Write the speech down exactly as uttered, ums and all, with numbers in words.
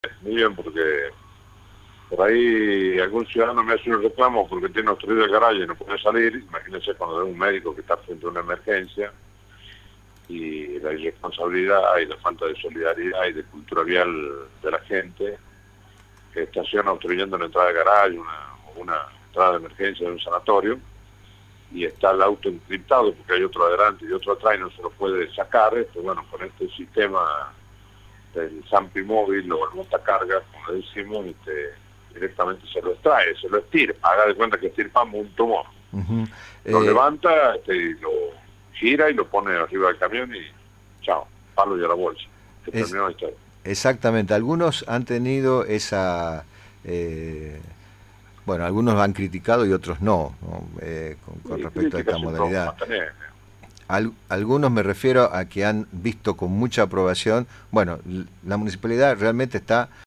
Muy bien, porque por ahí algún ciudadano me hace un reclamo porque tiene obstruido el garaje y no puede salir. Imagínense cuando es un médico que está frente a una emergencia, y la irresponsabilidad y la falta de solidaridad y de cultura vial de la gente que estaciona obstruyendo la entrada de garaje, una, una entrada de emergencia de un sanatorio, y está el auto encriptado porque hay otro adelante y otro atrás y no se lo puede sacar. Pues bueno, con este sistema del Zampi móvil o el montacargas, como decimos, este, directamente se lo extrae, se lo estirpa, haga de cuenta que estirpamos un tumor. Uh-huh. Lo eh, levanta, este, y lo gira y lo pone arriba del camión y chao, palo y a la bolsa. Se es, terminó la historia. exactamente, algunos han tenido esa... Eh, bueno, algunos han criticado y otros no, ¿no? Eh, con, con Sí, respecto a esta crítica siempre vamos modalidad. a tener. Al, algunos me refiero a que han visto con mucha aprobación. Bueno, la municipalidad realmente está